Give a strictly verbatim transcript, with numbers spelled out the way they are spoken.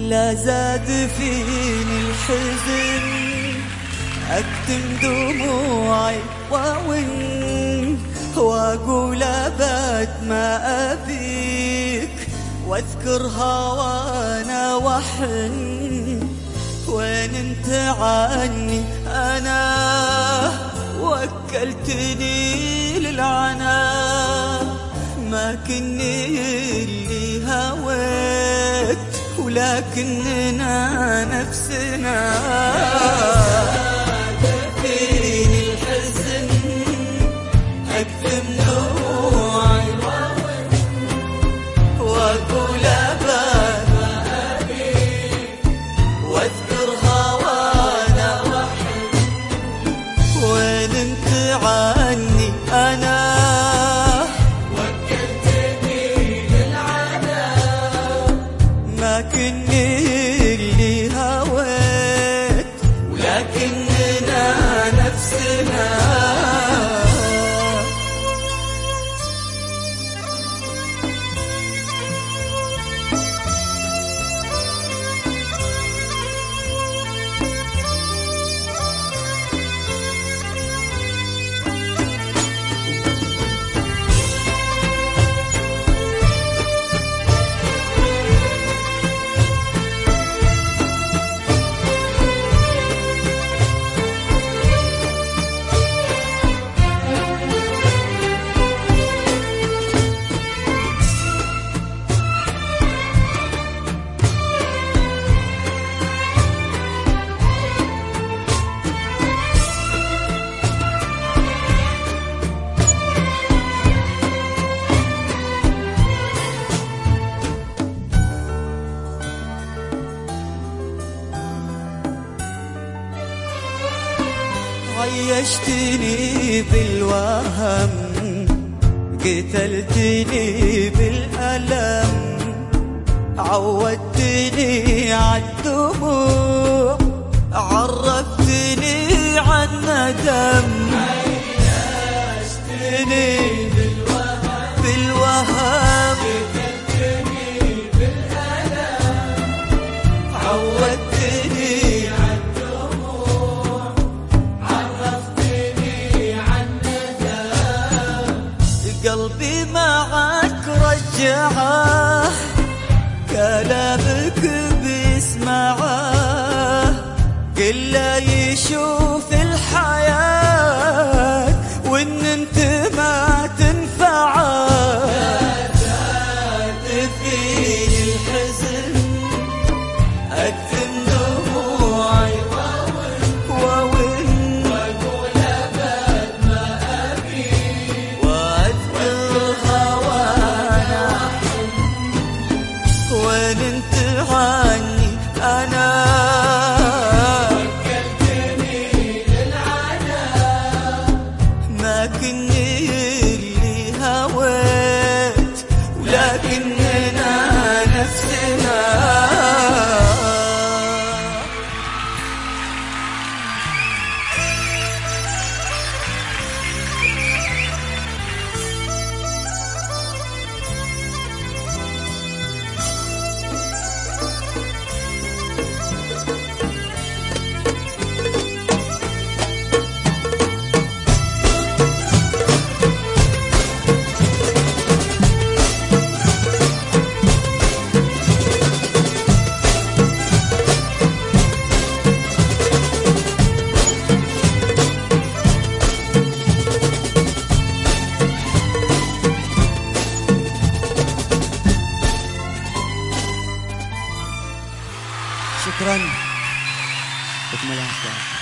لا زاد فيني الحزن أكتم دموعي وأون وأقول أبد ما أبيك واذكر هوانا وحن وين انت عني أنا وكلتني للعنى ما كني اللي هويت ولكننا نفسنا فيني الحزن أكتم دموعي وأقول أبد ما أبيك واذكر هوانا وحن وين انت عني أنا كني اللي هويت ولكننا نفسنا عيشتني بالوهم قتلتني بالألم عودتني عالدموع عرفتني عالندم عيشتني بالوهم بالوهم قتلتني بالألم عودتني قلبي معك رجعه كلامك بيسمعه كله يشوف الحياة وان انت ما تنفعه فيني الحزن اكتم دموعي وين انت عني أنا وكلتني للعنى ما كني اللي هويت ولكننا نفسنا شكرا. بكمل